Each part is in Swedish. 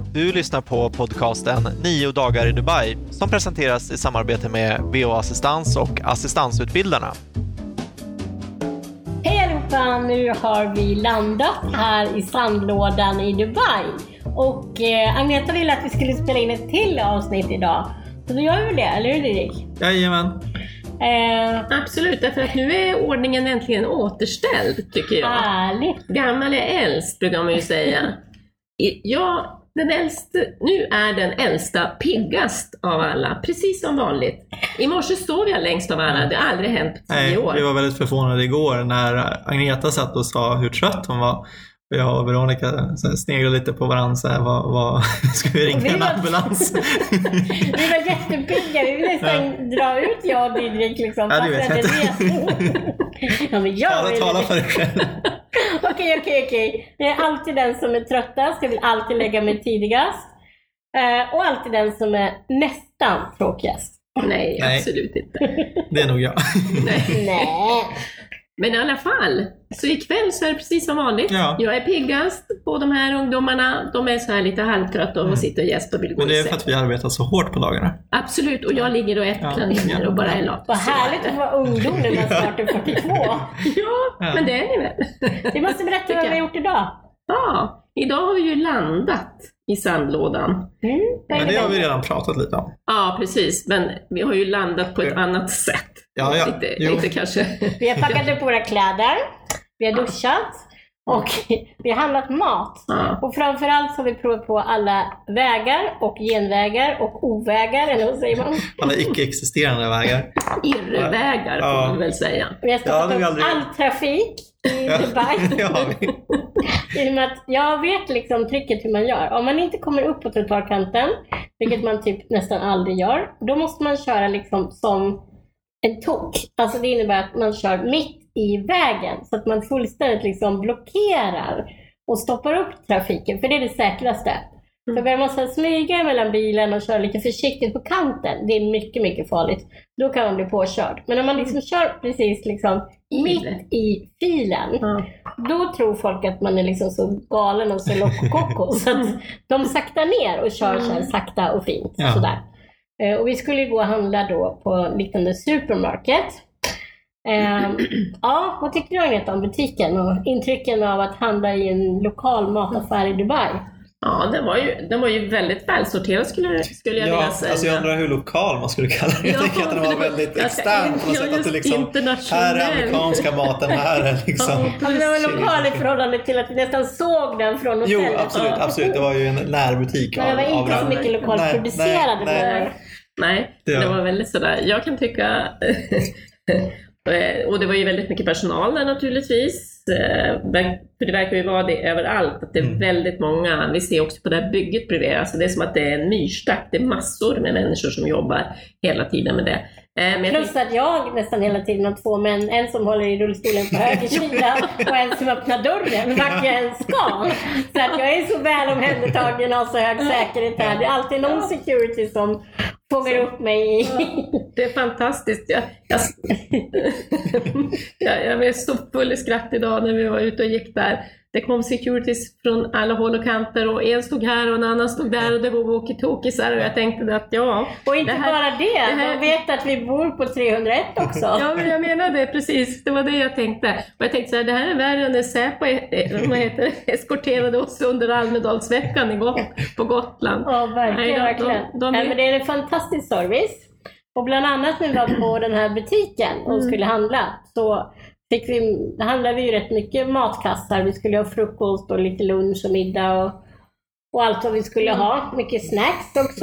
Du lyssnar på podcasten 9 dagar i Dubai som presenteras i samarbete med VO Assistans och assistansutbildarna. Hej allihopa, nu har vi landat här i sandlådan i Dubai. Och Agneta ville att vi skulle spela in ett till avsnitt idag. Så då gör vi det, eller hur Erik? Jajamän. Absolut, därför att nu är ordningen äntligen återställd, tycker jag. Härligt. Gammal är äldst, brukar man ju säga. Ja, nu är den äldsta piggast av alla, precis som vanligt. I morse sov jag längst av alla, det har aldrig hänt på 10 år. Vi var väldigt förvånade igår när Agneta satt och sa hur trött hon var. Och jag och Veronica sneglade lite på varandra så här, vad ska vi ringa en ambulans? Vi var jättepigga, vi ville nästan dra ut jag och Didrik liksom. Ja, du vet inte. Ja, men jag tala för dig själv. Okej. Jag är alltid den som är tröttast, jag vill alltid lägga mig tidigast. Och alltid den som är nästan tråkigast. Nej, absolut inte. Det är nog jag. Nej. Men i alla fall, så ikväll så är det precis som vanligt. Ja. Jag är piggast på de här ungdomarna. De är så här lite halvtrötta och sitter och gästar och vill gå. Men det är för att vi arbetar så hårt på dagarna. Absolut, och jag ligger och äpplar och bara är lat. Vad härligt att vara ungdom när man snart är 42. Ja, men det är ni väl. Vi måste berätta vad vi har gjort idag. Ja, idag har vi ju landat i sandlådan. Men det har vi redan pratat lite om. Ja, precis. Men vi har ju landat på ett annat sätt. Ja. Inte kanske. Vi har packat upp våra kläder. Vi har duschat. Och vi har handlat mat. Ja. Och framförallt så har vi provat på alla vägar och genvägar och ovägar, eller vad säger man? Alla icke-existerande vägar. Irrvägar får man väl säga. Vi har stoppat upp all trafik i Dubai. Det har vi. I och med att jag vet liksom tricket hur man gör. Om man inte kommer upp på trottoarkanten, vilket man typ nästan aldrig gör, då måste man köra liksom som en tok. Alltså det innebär att man kör mitt i vägen så att man fullständigt liksom blockerar och stoppar upp trafiken, för det är det säkraste. Så börjar man sedan smyga mellan bilen och köra lite försiktigt på kanten, det är mycket, mycket farligt. Då kan man bli påkörd. Men om man liksom kör precis liksom mitt i filen, då tror folk att man är liksom så galen och så lockokoko så att de saktar ner och kör så här sakta och fint. Sådär. Och vi skulle gå och handla då på liknande supermarket. Vad tycker du Agneta om butiken och intrycken av att handla i en lokal mataffär i Dubai? Ja, den var ju väldigt välsorterad skulle jag vilja säga. Alltså jag undrar hur lokal man skulle kalla det. Jag tänker att den var väldigt extern på något sätt. Att det liksom, här är amerikanska maten, här är liksom... Alltså det var lokal i förhållande till att vi nästan såg den från hotellet. Jo, absolut. Det var ju en närbutik. Men det var inte så mycket lokalt producerade. Nej, det var väldigt sådär. Jag kan tycka... Och det var ju väldigt mycket personal där naturligtvis. För det verkar ju vara det överallt. Att det är väldigt många. Vi ser också på det här bygget bredvid. Alltså det är som att det är en myrstack. Det är massor med människor som jobbar hela tiden med det. Plus att jag nästan hela tiden har 2 män. En som håller i rullstolen på höger sida och en som öppnar dörren vart jag än ska. Så att jag är så väl omhändertagen och har så hög säkerhet här. Det är alltid någon security som fångar upp mig i. Det är fantastiskt. Jag blev så full i skratt idag när vi var ute och gick där. Det kom securities från alla håll och kanter och en stod här och en annan stod där och det var walkie-talkiesar och jag tänkte att Och inte bara det, de vet att vi bor på 301 också. Ja, men jag menar det precis, det var det jag tänkte. Och jag tänkte så här, det här är värre än Säpo eskorterade oss under Almedalsveckan på Gotland. Ja, verkligen. Men det är en fantastisk service. Och bland när vi var på den här butiken och skulle handla så handlade vi ju rätt mycket matkassar. Vi skulle ha frukost och lite lunch och middag och allt vad vi skulle ha. Mycket snacks också.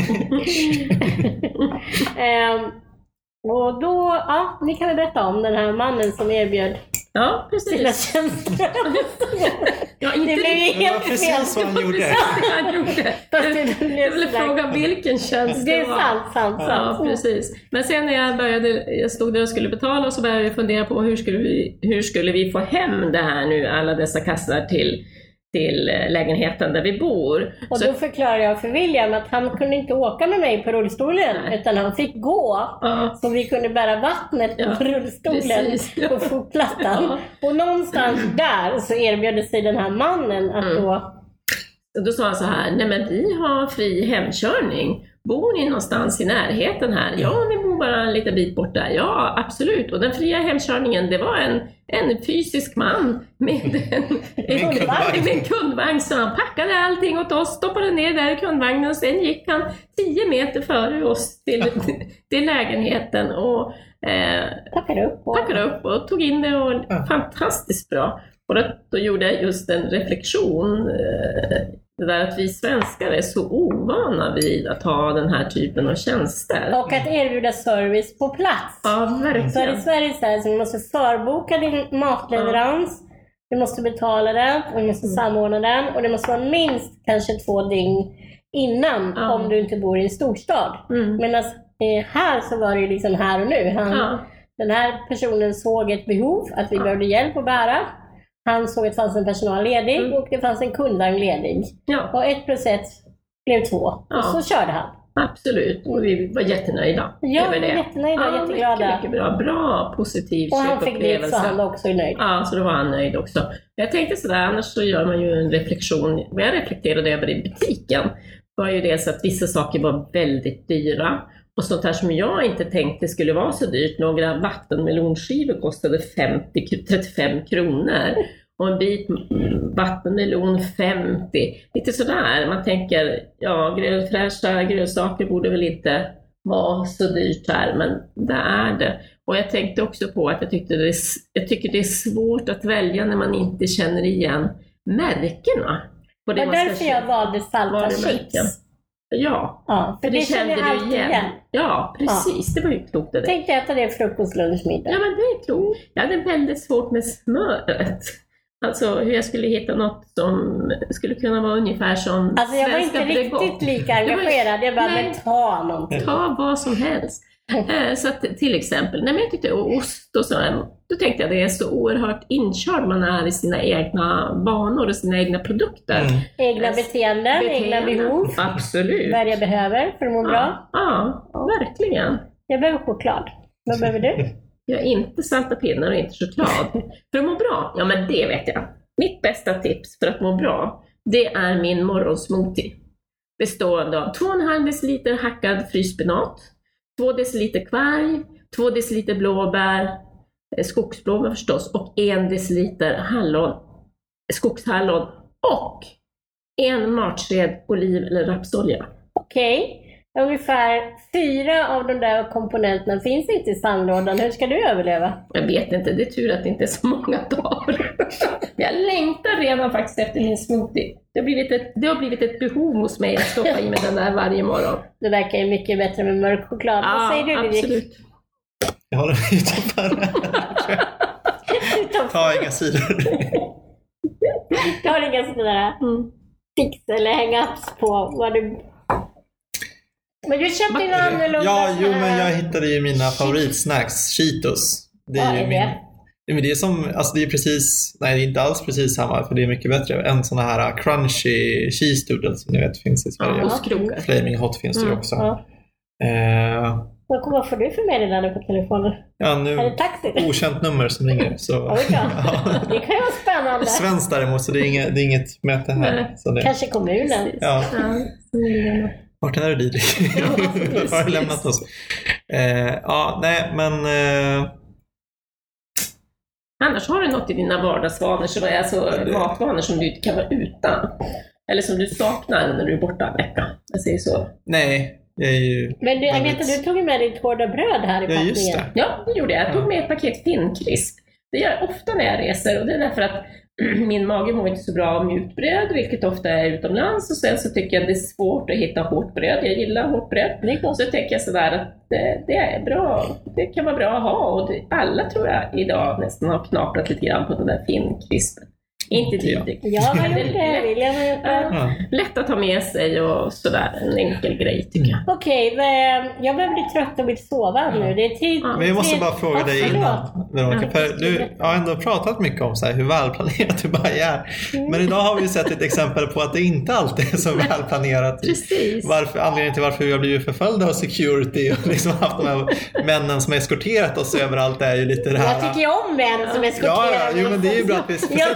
Och då, ni kan väl berätta om den här mannen som erbjöd sina tjänster. Ja, inte det blev helt precis vad han gjorde. Jag ville fråga vilken tjänst det var. Det är sant. Ja, precis. Men sen när jag stod där och skulle betala och så började jag fundera på hur skulle vi få hem det här nu, alla dessa kassar till lägenheten där vi bor. Och då förklarar jag för William att han kunde inte åka med mig på rullstolen utan han fick gå så vi kunde bära vattnet på rullstolen på fotplattan. Och någonstans där så erbjöd sig den här mannen att då Då sa han så här, nej men vi har fri hemkörning. Bor ni någonstans i närheten här? Ja, vi bor bara en liten bit bort där. Ja, absolut. Och den fria hemkörningen, det var en fysisk man med en kundvagn. Så han packade allting åt oss, stoppade ner där i kundvagnen och sen gick han 10 meter före oss till lägenheten och packade upp och tog in det och fantastiskt bra. Och då gjorde jag just en reflektion, det där att vi svenskar är så ovana vid att ha den här typen av tjänster. Och att erbjuda service på plats. Ja, verkligen. Så i Sverige så här, så du måste förboka din matleverans, du måste betala den, och du måste samordna den, och det måste vara minst kanske 2 dygn innan om du inte bor i en storstad. Medan här så var det ju liksom här och nu. Den här personen såg ett behov, att vi behövde hjälp att bära. Han såg att det fanns en personal ledig och det fanns en kundvagn ledig. Och 1 + 1 blev 2. Och så körde han. Absolut, och vi var jättenöjda. Ja, vi var jättenöjda, jätteglada. Mycket bra, positiv och han fick dit så han också är nöjd. Ja, så då var han nöjd också. Jag tänkte sådär, annars så gör man ju en reflektion. Vad jag reflekterade över i butiken var ju dels att vissa saker var väldigt dyra. Och sånt här som jag inte tänkte skulle vara så dyrt. Några vattenmelonskivor kostade 35 kronor. Och en bit vattenmelon 50. Lite sådär. Man tänker, fräscha grönsaker borde väl inte vara så dyrt här. Men det är det. Och jag tänkte också på att jag tycker det är svårt att välja när man inte känner igen märkena. Det var därför jag valde salta chips. Ja, för det kände du igen. Ja, precis. Det var ju klokt det. Tänkte äta det frukost, lunch, middag. Ja, men det är klokt. Jag hade väldigt svårt med smöret. Alltså hur jag skulle hitta något som skulle kunna vara ungefär som alltså jag var inte riktigt lika engagerad. Jag bara, men ta någonting. Ta vad som helst. Så att till exempel, när jag tyckte ost och så, då tänkte jag det är så oerhört inkörd man är i sina egna vanor och sina egna produkter. Egna beteenden, egna behov. Absolut. Vad jag behöver för att må bra. Ja, verkligen. Jag behöver choklad. Vad behöver du? Jag är inte salta pinnar och inte choklad. För att må bra, ja men det vet jag. Mitt bästa tips för att må bra, det är min morgonsmoothie. Bestående av 2,5 deciliter hackad fryspenat, 2 deciliter kvarg, 2 deciliter blåbär, skogsblåbär förstås, och 1 deciliter skogshallon och 1 matsked oliv eller rapsolja. Okej. Ungefär 4 av de där komponenterna finns inte i sandlådan. Hur ska du överleva? Jag vet inte, det är tur att det inte är så många dagar. Jag längtar redan faktiskt efter min smoothie. Det har blivit ett behov hos mig att stoppa i mig den där varje morgon. Det verkar ju mycket bättre med mörk choklad. Ja, vad säger du, absolut. Jag håller mig utanför. Ta inga sidor. Du har inga sådana fix eller hang-ups på vad du... Men du köpte ju annorlunda. Men jag hittade ju mina favoritsnacks, Cheetos. Det är ju men det är som, alltså det är precis, nej det är inte alls precis samma, för det är mycket bättre. En sån här crunchy cheese doodle som ni vet finns i Sverige. Flaming Hot finns det ju också. Vad får du för meddelande på telefonen? Ja, nu är det taxi? Okänt nummer som ringer. Så. Det kan ju vara spännande. Svenskt däremot, så det är inget möte här. Så det... Kanske kommunen. Ja. Vart är du, Didrik? Har du lämnat oss? Annars har du något i dina vardagsvanor som är alltså matvanor som du inte kan vara utan. Eller som du saknar när du är borta en vecka. Jag säger så. Nej, jag är ju... Men du, Agneta, du tog med ditt hårda bröd här i packningen. Just det. Ja, det gjorde jag. Jag tog med ett paket Finnkrisp. Det gör jag ofta när jag reser, och det är därför att min mage mår inte så bra av mjukt bröd, vilket ofta är utomlands, och sen så tycker jag det är svårt att hitta hårt bröd. Jag gillar hårt bröd. Så tänker jag sådär att det är bra. Det kan vara bra att ha, och alla tror jag idag nästan har knaprat lite grann på den där Finnkrispen. Inte tidigt. Ja, vad gjort det? William har gjort det. Lätt att ta med sig och sådär. En enkel grej tycker jag. Okej, jag börjar bli trött och vill sova nu. Det är tid. Men jag måste bara fråga dig innan, Veronica. För du har ändå pratat mycket om så här, hur välplanerat Dubai är. Men idag har vi sett ett exempel på att det inte alltid är så välplanerat. Precis. Anledningen till varför vi har blivit förföljda av security och liksom haft de här männen som eskorterat oss överallt är ju lite det här. Jag tycker ju om män som eskorterar. Ja, men det är ju bra att vi sätter oss i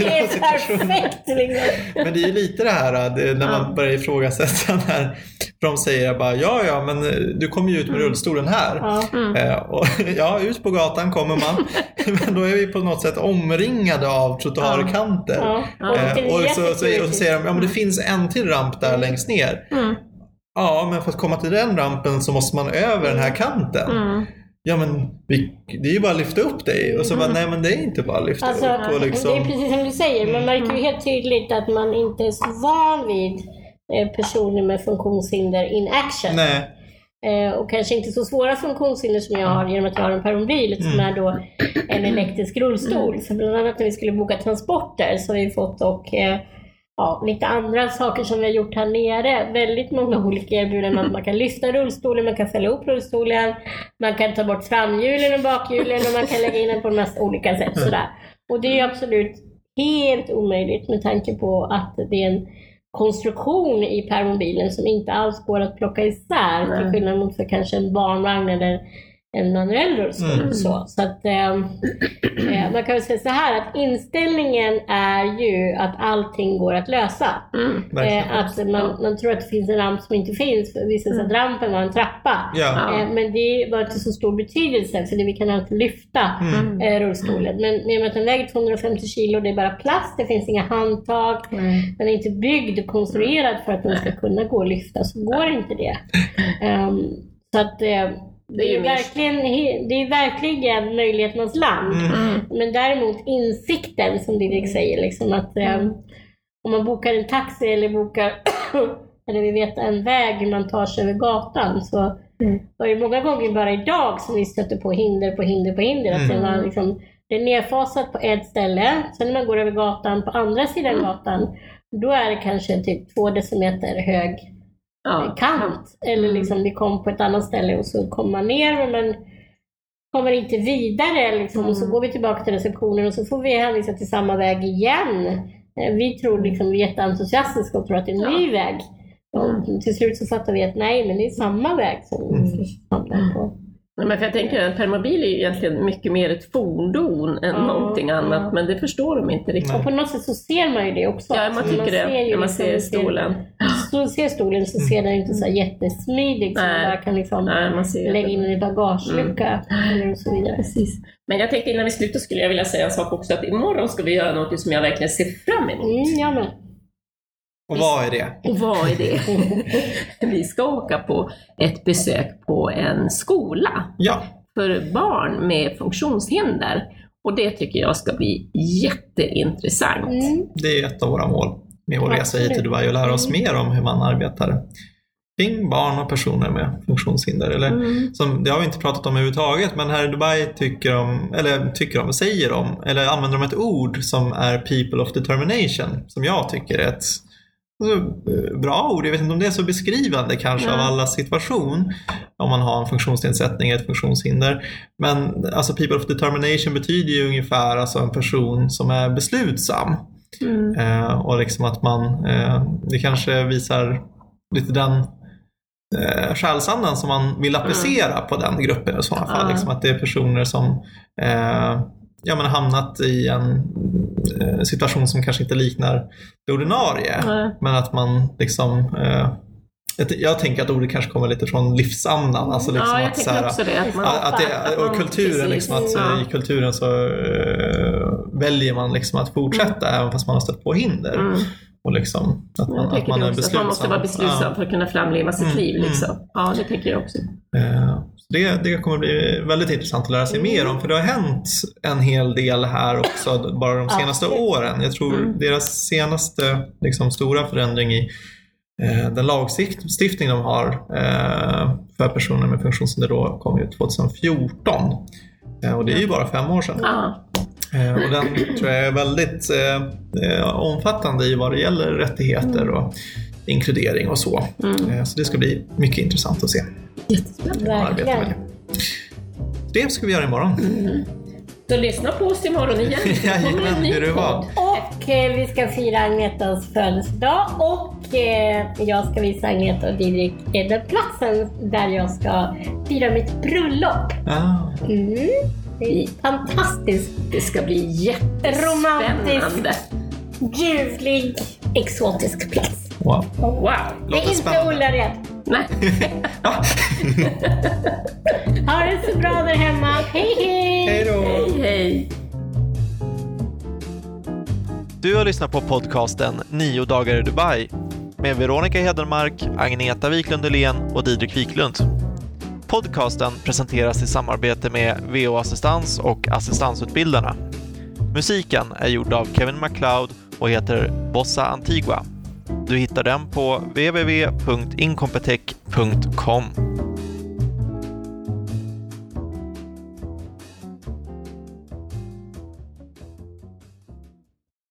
är perfekt liksom. Men det är ju lite det här när man börjar ifrågasätta när de säger bara ja men du kommer ju ut med rullstolen här. Och ut på gatan kommer man. Men då är vi på något sätt omringade av trottoarkanter. Och så säger de men det finns en till ramp där längst ner. Ja, men för att komma till den rampen så måste man över den här kanten. Ja, men det är ju bara att lyfta upp dig. Och så bara, nej men det är inte bara att lyfta upp. Och liksom... Det är precis som du säger. Man märker ju helt tydligt att man inte är så van vid personer med funktionshinder in action. Nej. Och kanske inte så svåra funktionshinder som jag har genom att jag har en permobil som är då en elektrisk rullstol. För bland annat när vi skulle boka transporter så har vi fått lite andra saker som vi har gjort här nere. Väldigt många olika erbjudanden. Man kan lyfta rullstolen, man kan fälla upp rullstolen, man kan ta bort framhjulen och bakhjulen och man kan lägga in den på en massa olika sätt. Sådär. Och det är ju absolut helt omöjligt med tanke på att det är en konstruktion i permobilen som inte alls går att plocka isär till skillnad mot för kanske en barnvagn eller en manuell rullstol. Så att man kan väl säga så här att inställningen är ju att allting går att lösa. Att man tror att det finns en ramp som inte finns. Visst att rampen var en trappa. Men det var inte så stor betydelse för det vi kan alltid lyfta rullstolen. Men med att den väger 250 kilo, det är bara plast, det finns inga handtag. Den är inte byggd och konstruerad för att den ska kunna gå och lyfta, så går inte det. Så att det är verkligen möjligheternas land. Men däremot insikten som Didrik säger liksom att om man bokar en taxi eller eller vi vet en väg hur man tar sig över gatan, så var det många gånger bara idag som vi stötte på hinder på hinder. Att det var liksom, det är nedfasat på ett ställe, sen när man går över gatan på andra sidan gatan, då är det kanske typ 2 decimeter hög kant, eller liksom vi kom på ett annat ställe och så kommer man ner men kommer inte vidare liksom, och så går vi tillbaka till receptionen och så får vi hänvisa till samma väg igen. Vi tror liksom, vi är jätteentusiastiska och tror att det är en ny väg, och till slut så fattar vi att nej, men det är samma väg som vi hamnar på. Men för jag tänker att permobil är ju egentligen mycket mer ett fordon än någonting annat, men det förstår de inte riktigt. Och på något sätt så ser man ju det också. Ja, man tycker det när man ser stolen. Så ser stolen så ser den inte så jättesmidig så man bara kan liksom lägga in den i bagagelucka och så vidare. Precis. Men jag tänkte innan vi slutar skulle jag vilja säga en sak också, att imorgon ska vi göra något som jag verkligen ser fram emot. Ja, men. Och vad är det? Vi ska åka på ett besök på en skola för barn med funktionshinder. Och det tycker jag ska bli jätteintressant. Det är ett av våra mål med vår resa hit till Dubai, och lära oss mer om hur man arbetar kring barn och personer med funktionshinder. Eller, som, det har vi inte pratat om överhuvudtaget, men här i Dubai använder de ett ord som är people of determination, som jag tycker är ett bra ord. Jag vet inte om det är så beskrivande kanske av alla situation om man har en funktionsnedsättning, ett funktionshinder. Men alltså people of determination betyder ju ungefär alltså en person som är beslutsam. Och liksom att man det kanske visar lite den själsandan som man vill applicera på den gruppen i sådana fall. Liksom att det är personer som hamnat i en situation som kanske inte liknar det ordinarie. Men att man liksom jag tänker att ordet kanske kommer lite från livsandan, alltså liksom jag att tänker så här, också det, och kulturen liksom att i kulturen så väljer man liksom att fortsätta även fast man har stött på hinder. Och liksom att man är beslutsam. Man måste vara beslutsam för att kunna framleva sitt liv liksom. Ja, det tycker jag också. Det kommer bli väldigt intressant att lära sig mer om, för det har hänt en hel del här också bara de senaste åren. Jag tror deras senaste liksom, stora förändring i den lagstiftning de har för personer med funktionshinder då kom ju 2014. Och det är ju bara 5 år sedan. Och den tror jag är väldigt omfattande i vad det gäller rättigheter och inkludering och så. Så det ska bli mycket intressant att se. Verkligen. Det ska vi göra imorgon. Så lyssna på oss imorgon igen. Jajamän, hur det var. Och vi ska fira Agnetas födelsedag och jag ska visa Agneta och Didrik den platsen där jag ska fira mitt bröllop. Det är fantastiskt. Det ska bli jättespännande. ljuvlig, exotisk plats. Wow. Wow! Det är inte Ullared. Nej. Ha det så bra där hemma. Hej hej! Hej då! Hej, hej! Du har lyssnat på podcasten 9 dagar i Dubai med Veronica Hedenmark, Agneta Wiklund-Elén och Didrik Wiklund. Podcasten presenteras i samarbete med VO Assistans och Assistansutbildarna. Musiken är gjord av Kevin MacLeod och heter Bossa Antigua. Du hittar den på www.incompetech.com.